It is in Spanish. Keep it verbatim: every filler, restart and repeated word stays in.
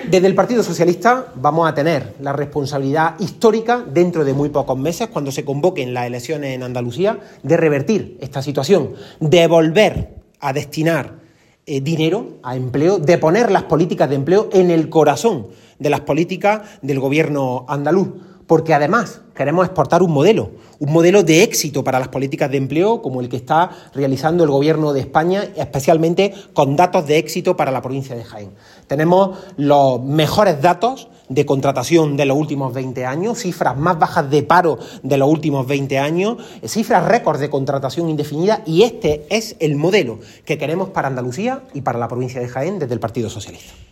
Desde el Partido Socialista vamos a tener la responsabilidad histórica dentro de muy pocos meses, cuando se convoquen las elecciones en Andalucía, de revertir esta situación, de volver a destinar eh, dinero a empleo, de poner las políticas de empleo en el corazón de las políticas del gobierno andaluz. Porque además queremos exportar un modelo, un modelo de éxito para las políticas de empleo como el que está realizando el Gobierno de España, especialmente con datos de éxito para la provincia de Jaén. Tenemos los mejores datos de contratación de los últimos veinte años, cifras más bajas de paro de los últimos veinte años, cifras récord de contratación indefinida, y este es el modelo que queremos para Andalucía y para la provincia de Jaén desde el Partido Socialista.